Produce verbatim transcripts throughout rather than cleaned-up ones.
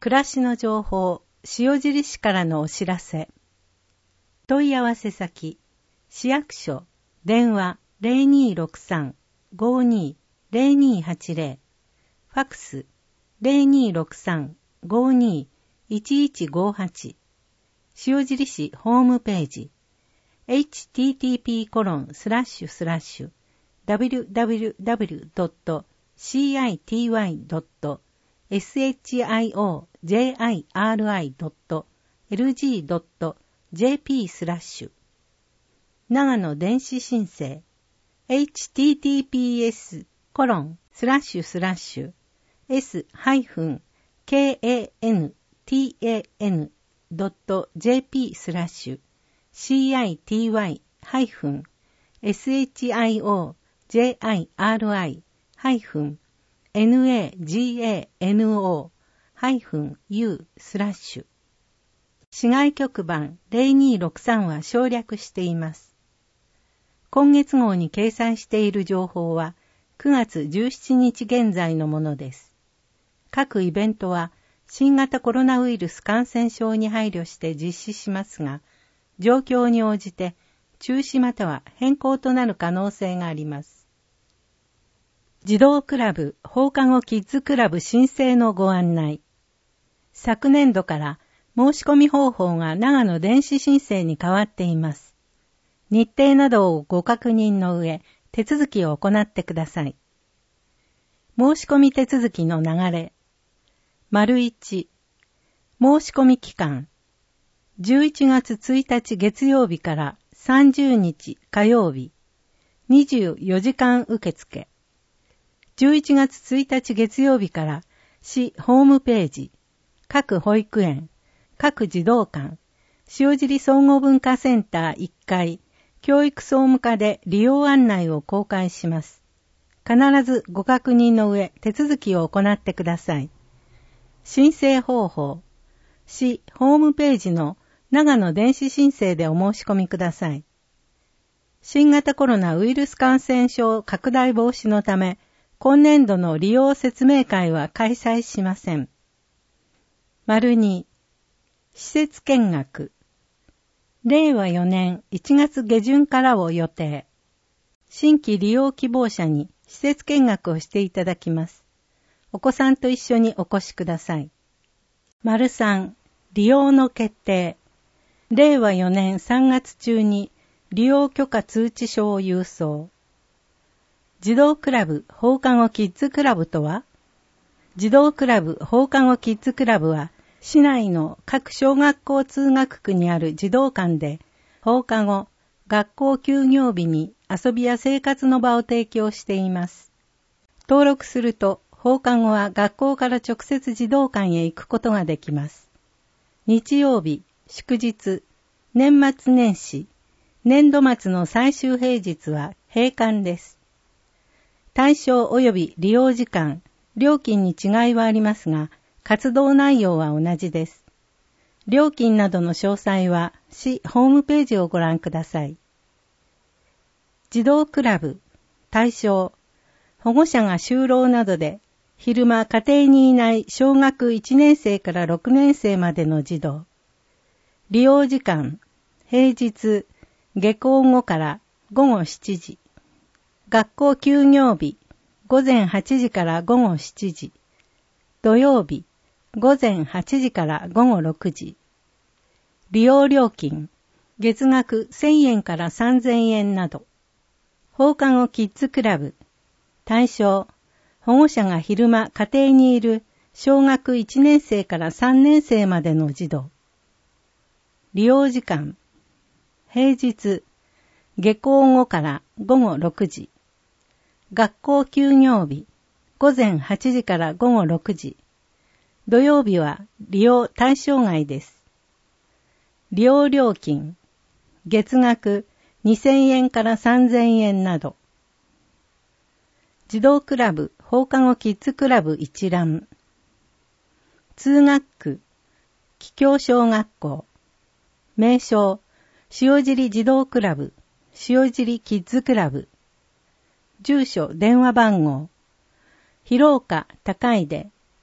暮らしの情報、塩尻市からのお知らせ。問い合わせ先、市役所、電話 ゼロにーろくさん ごーにー ゼロにーはちゼロ、ファックス ゼロにーろくさん ごーにー いちいちごーはち、塩尻市ホームページ、エイチティーティーピーコロンスラッシュスラッシュダブリューダブリューダブリュードットシーアイティーワイドットエスエイチアイオージェイアイアールアイドットエルジードットジェーピー スラッシュ長野電子申請 エイチティーティーピーエスコロンスラッシュスラッシュ エス ハイフン ケーエーエヌティーエーエヌ ドット ジェーピー スラッシュ シーアイティーワイ ハイフン エスエイチアイオージェイアイアールアイ ハイフン エヌエージーエーエヌオー ハイフン ユー スラッシュ市外局番ゼロにーろくさんは省略しています。今月号に掲載している情報はくがつじゅうしちにち現在のものです。各イベントは新型コロナウイルス感染症に配慮して実施しますが、状況に応じて中止または変更となる可能性があります。児童クラブ放課後キッズクラブ申請のご案内。昨年度から申し込み方法が長野電子申請に変わっています。日程などをご確認の上、手続きを行ってください。申し込み手続きの流れ。丸いち、申し込み期間。じゅういちがつついたち月曜日からさんじゅうにち火曜日。にじゅうよじかん受付。じゅういちがつついたち月曜日から市ホームページ、各保育園、各児童館、塩尻総合文化センターいっかい、教育総務課で利用案内を公開します。必ずご確認の上、手続きを行ってください。申請方法、市ホームページの長野電子申請でお申し込みください。新型コロナウイルス感染症拡大防止のため、今年度の利用説明会は開催しません。丸に、施設見学。れいわよねんいちがつげじゅんからを予定。新規利用希望者に施設見学をしていただきます。お子さんと一緒にお越しください。丸さん、利用の決定。れいわよねんさんがつ中に利用許可通知書を郵送。児童クラブ放課後キッズクラブとは？児童クラブ放課後キッズクラブは、市内の各小学校通学区にある児童館で、放課後、学校休業日に遊びや生活の場を提供しています。登録すると、放課後は学校から直接児童館へ行くことができます。日曜日、祝日、年末年始、年度末の最終平日は閉館です。対象及び利用時間、料金に違いはありますが、活動内容は同じです。料金などの詳細は市ホームページをご覧ください。児童クラブ、対象、保護者が就労などで昼間家庭にいない小学いちねんせいからろくねんせいまでの児童。利用時間、平日、下校後からごごしちじ。学校休業日、ごぜんはちじからごごしちじ。土曜日、ごぜんはちじからごごろくじ。利用料金、月額せんえんからさんぜんえんなど。放課後キッズクラブ、対象、保護者が昼間家庭にいる小学いちねんせいからさんねんせいまでの児童。利用時間、平日、下校後からごごろくじ。学校休業日、ごぜんはちじからごごろくじ。土曜日は利用対象外です。利用料金、月額にせんえんからさんぜんえんなど。児童クラブ放課後キッズクラブ一覧。通学区、桔梗小学校。名称、塩尻児童クラブ、塩尻キッズクラブ。住所、電話番号。広岡高出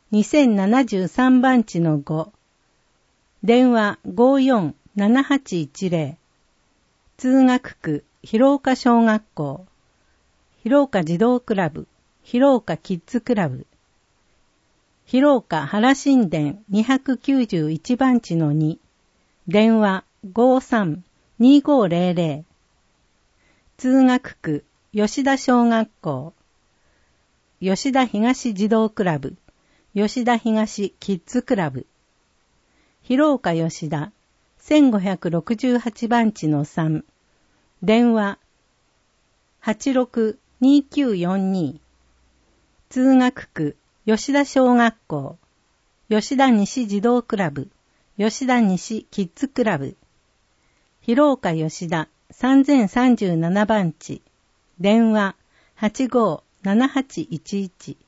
にせんななじゅうさんばんちのご、電話 ごーよんななはちいちゼロ、通学区広岡小学校、広岡児童クラブ、広岡キッズクラブ、広岡原神殿にひゃくきゅうじゅういちばんちのに、電話 ごーさんにーごーゼロゼロ、通学区吉田小学校、吉田東児童クラブ、吉田東キッズクラブ、広岡吉田せんごひゃくろくじゅうはちばんちのさん、電話 はちろくにーきゅうよんに、通学区吉田小学校、吉田西児童クラブ、吉田西キッズクラブ、広岡吉田さんぜんさんじゅうななばんち、電話 はちごーななはちいちいち、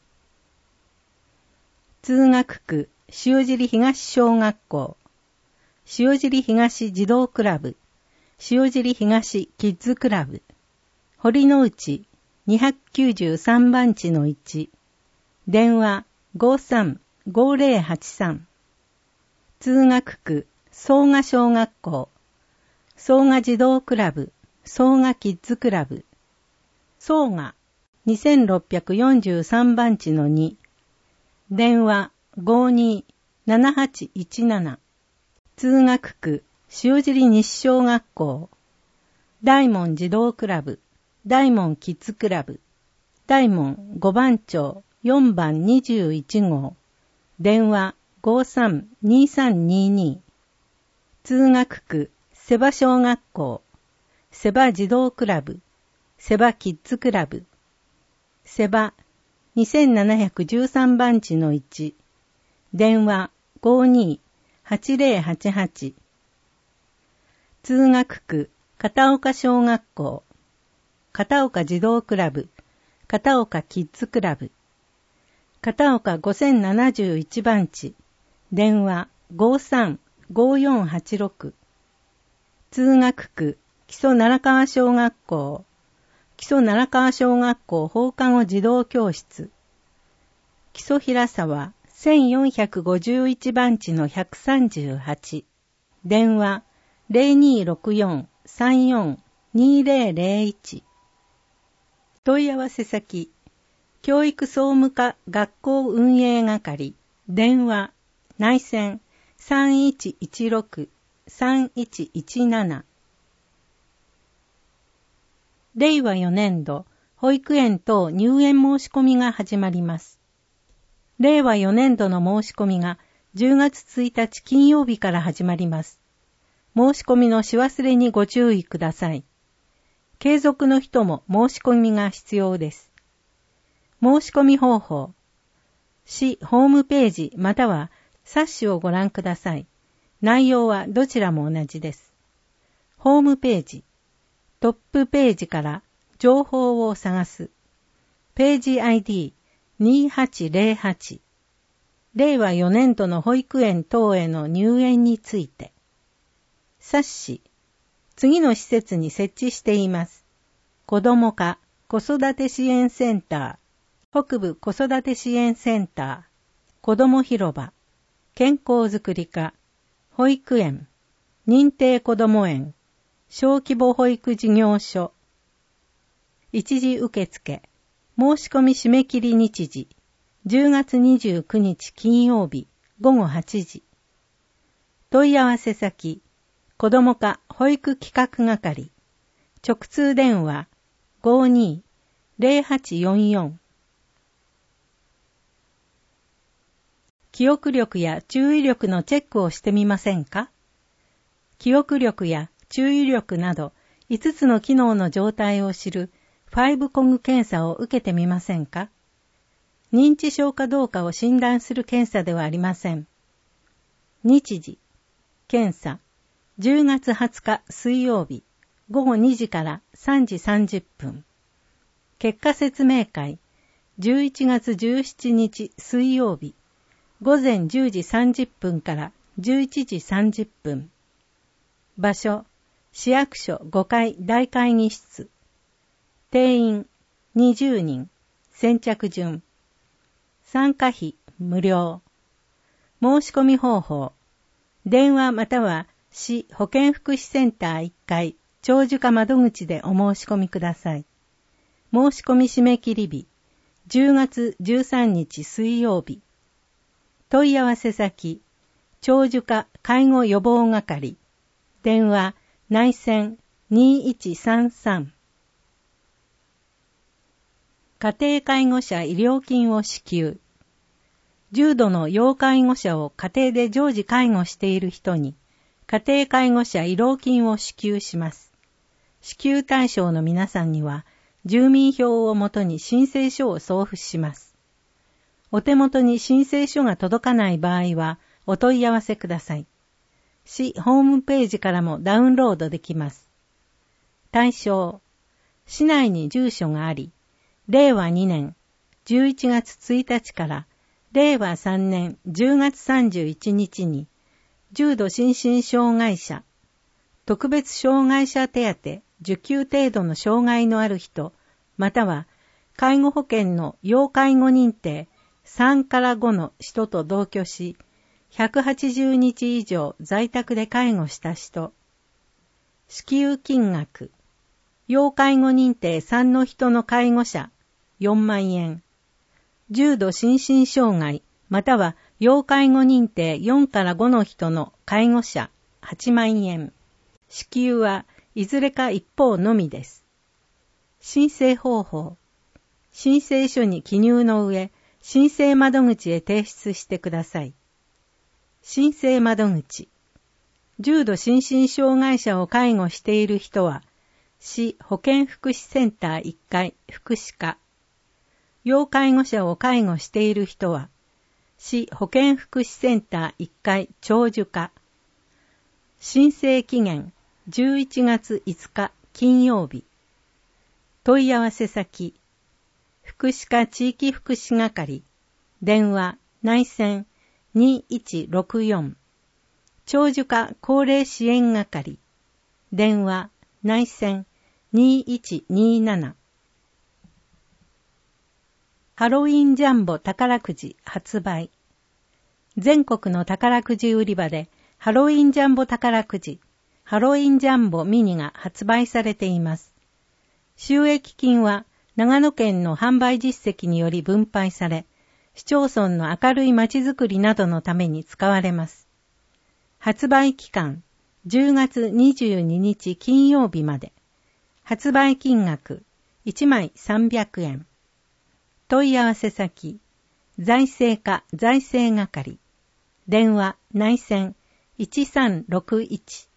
通学区塩尻東小学校、塩尻東児童クラブ、塩尻東キッズクラブ、堀之内にひゃくきゅうじゅうさんばんちのいち、電話 ごーさんごーゼロはちさん、通学区総賀小学校、総賀児童クラブ、総賀キッズクラブ、総賀にせんろっぴゃくよんじゅうさんばんちのに、電話 ごーにーななはちいちなな、通学区塩尻西小学校、大門児童クラブ、大門キッズクラブ、大門ごばん町よんばんにじゅういちごう、電話 ごーさんにーさんにーに、通学区瀬場小学校、瀬場児童クラブ、瀬場キッズクラブ、瀬場にせんななひゃくじゅうさんばんちのいち、電話 ごーにーはちゼロはちはち、通学区片岡小学校、片岡児童クラブ、片岡キッズクラブ、片岡ごせんななじゅういちばんち、電話 ごーさんごーよんはちろく、通学区木曽奈良川小学校、木曽奈良川小学校放課後児童教室、木曽平沢せんよんひゃくごじゅういちばんちのひゃくさんじゅうはち、電話 ゼロにーろくよんさんよんにーゼロゼロいち、問い合わせ先教育総務課学校運営係、電話内線 さんいちいちろくさんいちいちなな、令和よねん度保育園等入園申し込みが始まります。令和よねん度の申し込みがじゅうがつついたち金曜日から始まります。申し込みのし忘れにご注意ください。継続の人も申し込みが必要です。申し込み方法。市ホームページまたは冊子をご覧ください。内容はどちらも同じです。ホームページ。トップページから情報を探す。ページ アイディーにーはちゼロはち。令和よねん度の保育園等への入園について。冊子。次の施設に設置しています。子ども課子育て支援センター、北部子育て支援センター、子ども広場、健康づくり課、保育園、認定こども園、小規模保育事業所。一時受付、申し込み締め切り日時、じゅうがつにじゅうくにち金曜日ごごはちじ。問い合わせ先、子ども課保育企画係、直通電話 ごーにーゼロはちよんよん。記憶力や注意力のチェックをしてみませんか？記憶力や注意力などいつつの機能の状態を知るファイブコグ検査を受けてみませんか？認知症かどうかを診断する検査ではありません。日時、検査、じゅうがつはつか水曜日、ごごにじからさんじさんじゅっぷん。結果説明会、じゅういちがつじゅうしちにち水曜日、ごぜんじゅうじさんじゅっぷんからじゅういちじさんじゅっぷん。場所、市役所ごかい大会議室。定員にじゅうにん、先着順。参加費無料。申し込み方法。電話または市保健福祉センターいっかい長寿課窓口でお申し込みください。申し込み締め切り日、じゅうがつじゅうさんにち水曜日。問い合わせ先、長寿課介護予防係。電話、内線にいちさんさん。家庭介護者医療金を支給。重度の要介護者を家庭で常時介護している人に、家庭介護者医療金を支給します。支給対象の皆さんには、住民票をもとに申請書を送付します。お手元に申請書が届かない場合は、お問い合わせください。市ホームページからもダウンロードできます。対象、市内に住所があり、れいわにねんじゅういちがつついたちかられいわさんねんじゅうがつさんじゅういちにちに重度心身障害者、特別障害者手当受給程度の障害のある人、または介護保険の要介護認定さんからごの人と同居し、ひゃくはちじゅうにち以上在宅で介護した人。支給金額、要介護認定さんの人の介護者よんまんえん、重度心身障害または要介護認定よんからごの人の介護者はちまんえん。支給はいずれか一方のみです。申請方法、申請書に記入の上、申請窓口へ提出してください。申請窓口、重度心身障害者を介護している人は、市保健福祉センターいっかい福祉課。要介護者を介護している人は、市保健福祉センターいっかい長寿課。申請期限じゅういちがついつか金曜日。問い合わせ先、福祉課地域福祉係。電話、内線にいちろくよん。長寿課高齢支援係。電話、内線にいちになな。ハロウィンジャンボ宝くじ発売。全国の宝くじ売り場でハロウィンジャンボ宝くじ、ハロウィンジャンボミニが発売されています。収益金は長野県の販売実績により分配され、市町村の明るい街づくりなどのために使われます。発売期間、じゅうがつにじゅうににち金曜日まで。発売金額、いちまいさんびゃくえん。問い合わせ先、財政課財政係。電話、内線いちさんろくいち。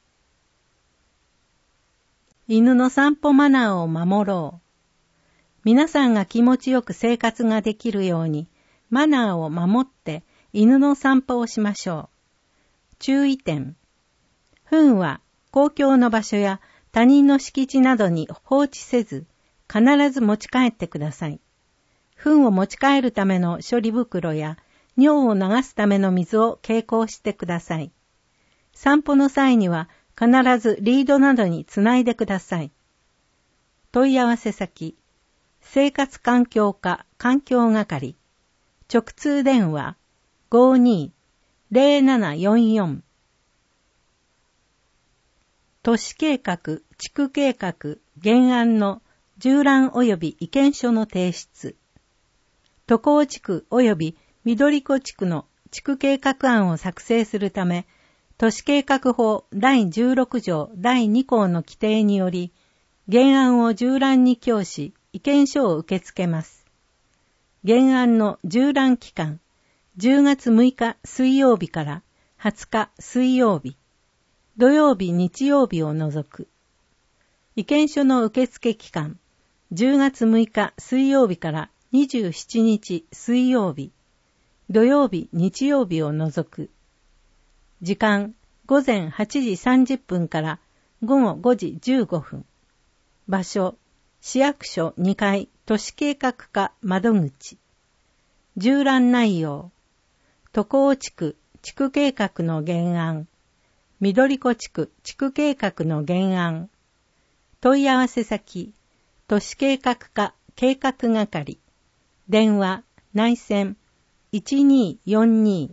犬の散歩マナーを守ろう。皆さんが気持ちよく生活ができるように、マナーを守って犬の散歩をしましょう。注意点。糞は公共の場所や他人の敷地などに放置せず、必ず持ち帰ってください。糞を持ち帰るための処理袋や尿を流すための水を携行してください。散歩の際には必ずリードなどにつないでください。問い合わせ先、生活環境課環境係。直通電話 ごーにーぜろななよんよん。都市計画、地区計画、原案の縦覧及び意見書の提出。都高地区及び緑子地区の地区計画案を作成するため、都市計画法だいじゅうろくじょうだいにこうの規定により、原案を縦覧に供し、意見書を受け付けます。原案の縦覧期間、じゅうがつむいか水曜日からはつか水曜日、土曜日日曜日を除く。意見書の受付期間、じゅうがつむいか水曜日からにじゅうしちにち水曜日、土曜日日曜日を除く。時間、ごぜんはちじさんじゅっぷんからごごごじじゅうごふん。場所、市役所にかい都市計画課窓口。縦覧内容、都高地区地区計画の原案、緑子地区地区計画の原案。問い合わせ先、都市計画課計画係。電話、内線いちにーよんに。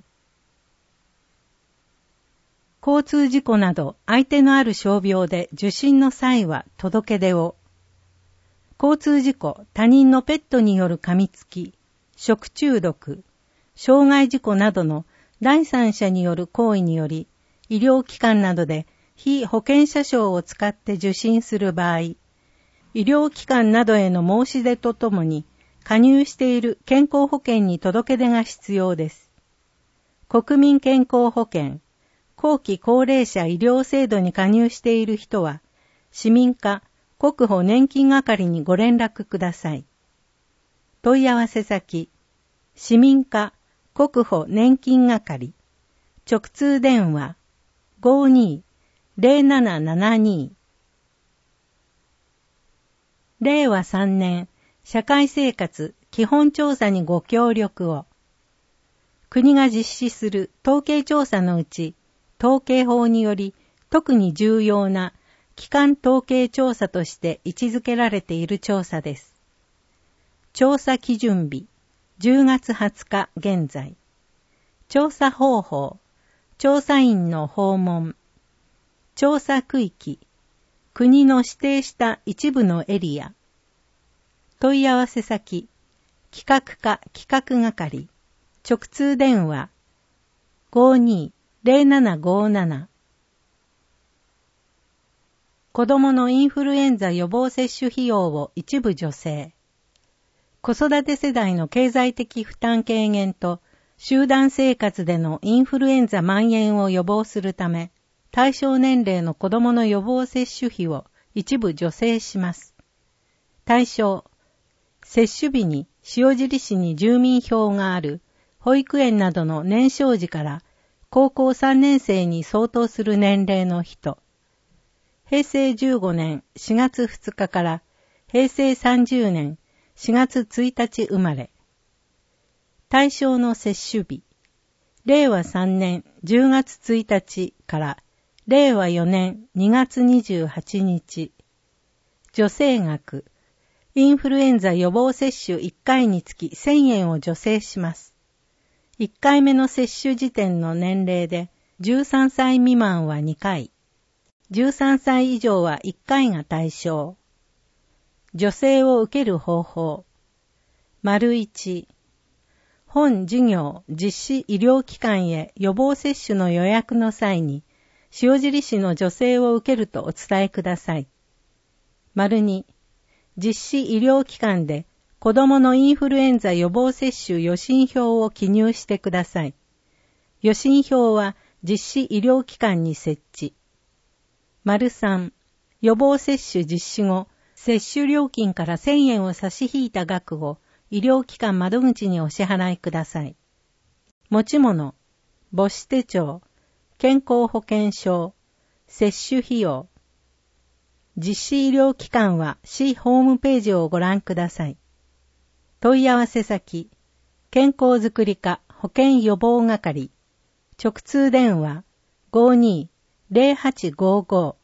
交通事故など相手のある傷病で受診の際は届け出を。交通事故、他人のペットによる噛みつき、食中毒、傷害事故などの第三者による行為により、医療機関などで非保険者証を使って受診する場合、医療機関などへの申し出とともに、加入している健康保険に届け出が必要です。国民健康保険、後期高齢者医療制度に加入している人は、市民課国保年金係にご連絡ください。問い合わせ先、市民課国保年金係、直通電話 ごーにーぜろななななに。れいわさんねん社会生活基本調査にご協力を。国が実施する統計調査のうち、統計法により特に重要な基幹統計調査として位置づけられている調査です。調査基準日、じゅうがつはつか現在。調査方法、調査員の訪問。調査区域、国の指定した一部のエリア。問い合わせ先、企画課企画係。直通電話 ごーにーぜろななごーなな。子どものインフルエンザ予防接種費用を一部助成。子育て世代の経済的負担軽減と集団生活でのインフルエンザ蔓延を予防するため、対象年齢の子どもの予防接種費を一部助成します。対象、接種日に塩尻市に住民票がある保育園などの年少児から高校さんねん生に相当する年齢の人。平成じゅうごねんしがつふつかから平成さんじゅうねんしがつついたち生まれ。対象の接種日。れいわさんねんじゅうがつついたちかられいわよねんにがつにじゅうはちにち。助成額。インフルエンザ予防接種いっかいにつきせんえんを助成します。いっかいめの接種時点の年齢でじゅうさんさい未満はにかい、じゅうさんさい以上はいっかいが対象。助成を受ける方法。丸いち、本事業実施医療機関へ予防接種の予約の際に、塩尻市の助成を受けるとお伝えください。丸に、実施医療機関で子どものインフルエンザ予防接種予診票を記入してください。予診票は実施医療機関に設置。丸さん、予防接種実施後、接種料金からせんえんを差し引いた額を医療機関窓口にお支払いください。持ち物、母子手帳、健康保険証、接種費用。実施医療機関は市ホームページをご覧ください。問い合わせ先、健康づくり課保健予防係、直通電話 ごーにーぜろはちごーごー。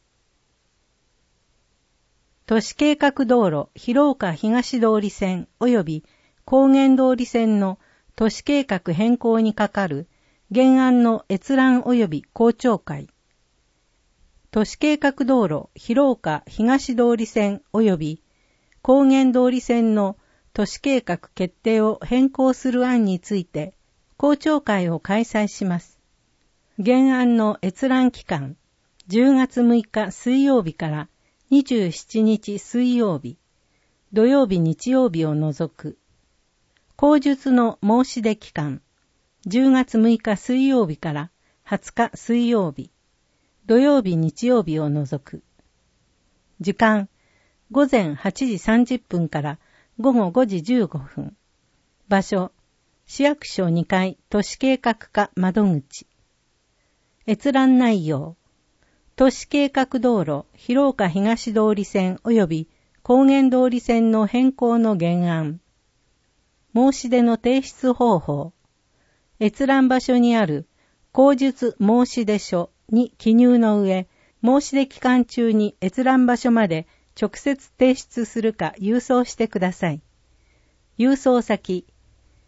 都市計画道路広岡東通り線及び高原通り線の都市計画変更にかかる原案の閲覧及び公聴会。都市計画道路広岡東通り線及び高原通り線の都市計画決定を変更する案について公聴会を開催します。原案の閲覧期間、じゅうがつむいか水曜日からにじゅうしちにち水曜日、土曜日日曜日を除く。口述の申し出期間、じゅうがつむいか水曜日からはつか水曜日、土曜日日曜日を除く。時間、ごぜんはちじさんじゅっぷんからごごごじじゅうごふん。場所、市役所にかい都市計画課窓口。閲覧内容、都市計画道路広岡東通り線及び高原通り線の変更の原案。申し出の提出方法。閲覧場所にある口述申し出書に記入の上、申し出期間中に閲覧場所まで直接提出するか郵送してください。郵送先、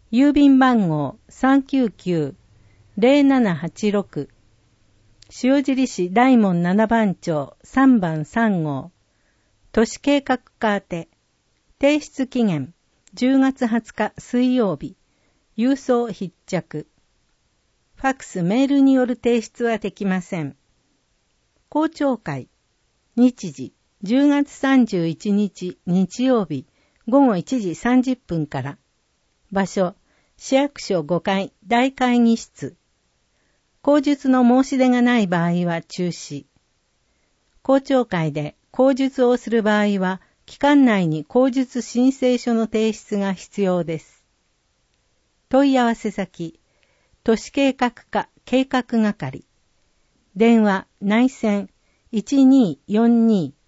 郵便番号 さんきゅうきゅうのゼロななはちろく 塩尻市大門ななばん町さんばんさんごう都市計画課宛て提出期限じゅうがつはつか水曜日郵送必着ファックスメールによる提出はできません。公聴会日時じゅうがつさんじゅういちにち日曜日ごごいちじさんじゅっぷんから場所市役所ごかい大会議室口述の申し出がない場合は中止公聴会で口述をする場合は期間内に口述申請書の提出が必要です。問い合わせ先都市計画課計画係電話内線いちにーよんに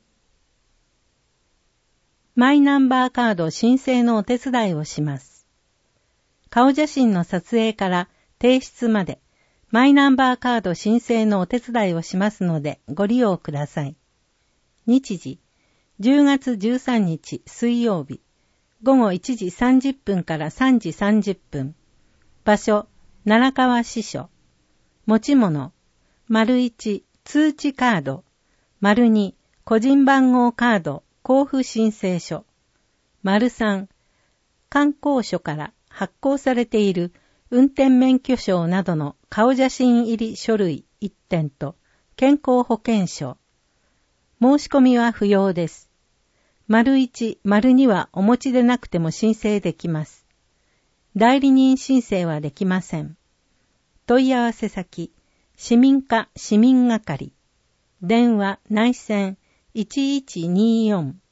マイナンバーカード申請のお手伝いをします。顔写真の撮影から提出までマイナンバーカード申請のお手伝いをしますのでご利用ください。日時じゅうがつじゅうさんにち水曜日ごごいちじさんじゅっぷんからさんじさんじゅっぷん場所奈良川支所持ち物丸いち通知カード丸に個人番号カード交付申請書丸さん観光所から発行されている運転免許証などの顔写真入り書類いってんと健康保険証申し込みは不要です。丸いち、丸にはお持ちでなくても申請できます。代理人申請はできません。問い合わせ先、市民課市民係、電話内線いちいちによん。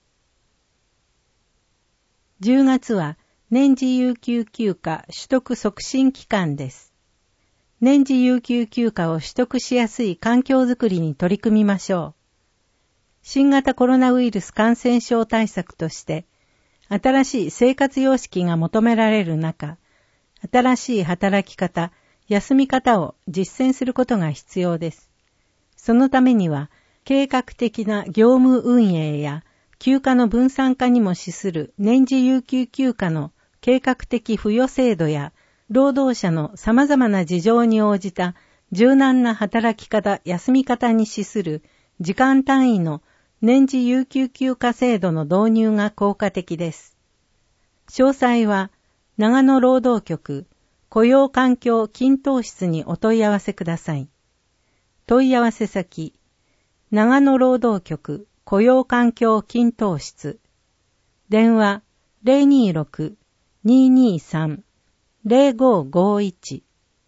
じゅうがつは年次有給休暇取得促進期間です。年次有給休暇を取得しやすい環境づくりに取り組みましょう。新型コロナウイルス感染症対策として、新しい生活様式が求められる中、新しい働き方、休み方を実践することが必要です。そのためには、計画的な業務運営や休暇の分散化にも資する年次有給休暇の計画的付与制度や、労働者の様々な事情に応じた柔軟な働き方、休み方に資する時間単位の年次有給休暇制度の導入が効果的です。詳細は長野労働局雇用環境均等室にお問い合わせください。問い合わせ先、長野労働局雇用環境均等室、電話 ゼロにーろく にーにーさん ゼロごーごーいち。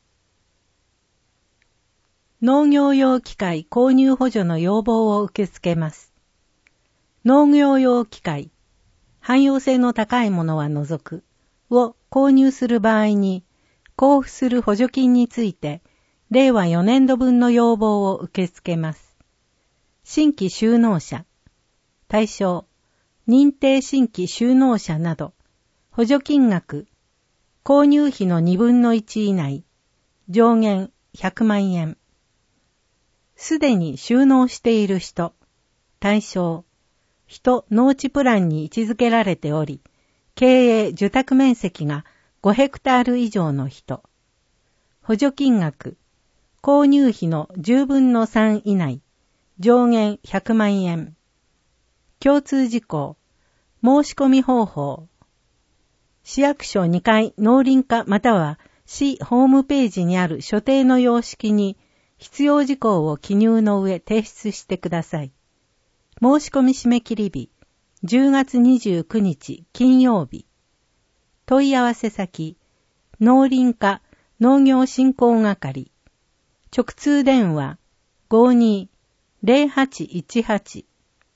農業用機械購入補助の要望を受け付けます。農業用機械、汎用性の高いものは除く、を購入する場合に、交付する補助金について、れいわよねんどぶんの要望を受け付けます。新規就農者、対象、認定新規就農者など、補助金額、購入費のにぶんのいち以内、上限ひゃくまんえん。すでに就農している人、対象、人農地プランに位置づけられており、経営受託面積がごヘクタール以上の人。補助金額、購入費のじゅうぶんのさん以内、上限ひゃくまんえん。共通事項、申し込み方法。市役所にかい農林課または市ホームページにある所定の様式に必要事項を記入の上提出してください。申し込み締め切り日、じゅうがつにじゅうくにち金曜日。問い合わせ先、農林課農業振興係。直通電話、ごーにー ゼロはちいちはち。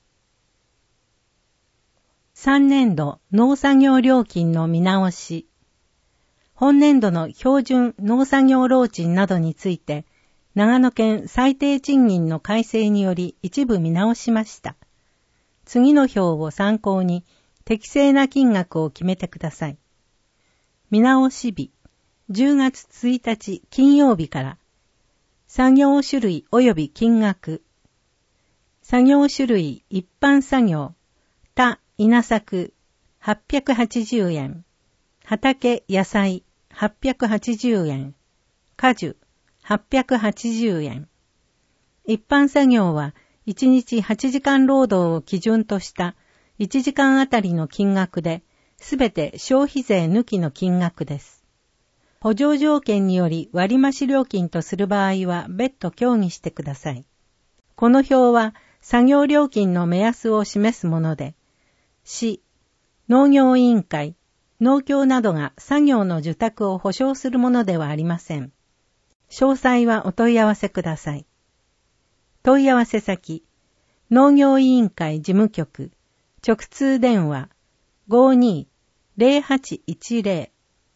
さんねんど農作業料金の見直し。本年度の標準農作業労賃などについて、長野県最低賃金の改正により一部見直しました。次の表を参考に適正な金額を決めてください。見直し日、じゅうがつついたち金曜日から、作業種類及び金額。作業種類一般作業、田稲作はっぴゃくはちじゅうえん、 畑野菜はっぴゃくはちじゅうえん、果樹はっぴゃくはちじゅうえん。一般作業はいちにちはちじかん労働を基準としたいちじかんあたりの金額で、すべて消費税抜きの金額です。補助条件により割増料金とする場合は別途協議してください。この表は作業料金の目安を示すもので、市、農業委員会、農協などが作業の受託を保証するものではありません。詳細はお問い合わせください。問い合わせ先、農業委員会事務局、直通電話 ごーにーぜろはちいちぜろ。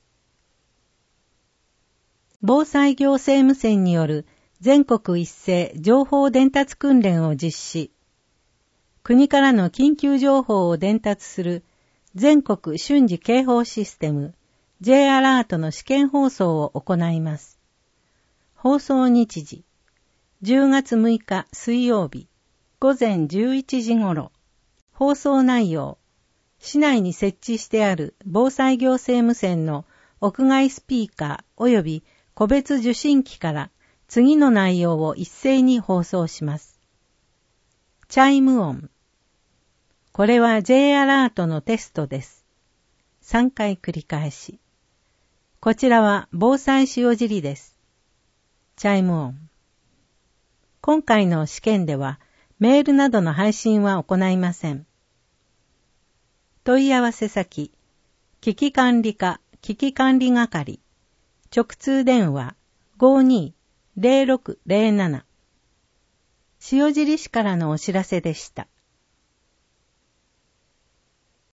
防災行政無線による全国一斉情報伝達訓練を実施。国からの緊急情報を伝達する全国瞬時警報システム J アラートの試験放送を行います。放送日時、じゅうがつむいか水曜日、ごぜんじゅういちじ頃。放送内容、市内に設置してある防災行政無線の屋外スピーカー及び個別受信機から次の内容を一斉に放送します。チャイム音。これは J アラートのテストです。さんかい繰り返し。こちらは防災塩尻です。チャイム音。今回の試験ではメールなどの配信は行いません。問い合わせ先、危機管理課危機管理係、直通電話 ごーにーぜろろくぜろなな。塩尻市からのお知らせでした。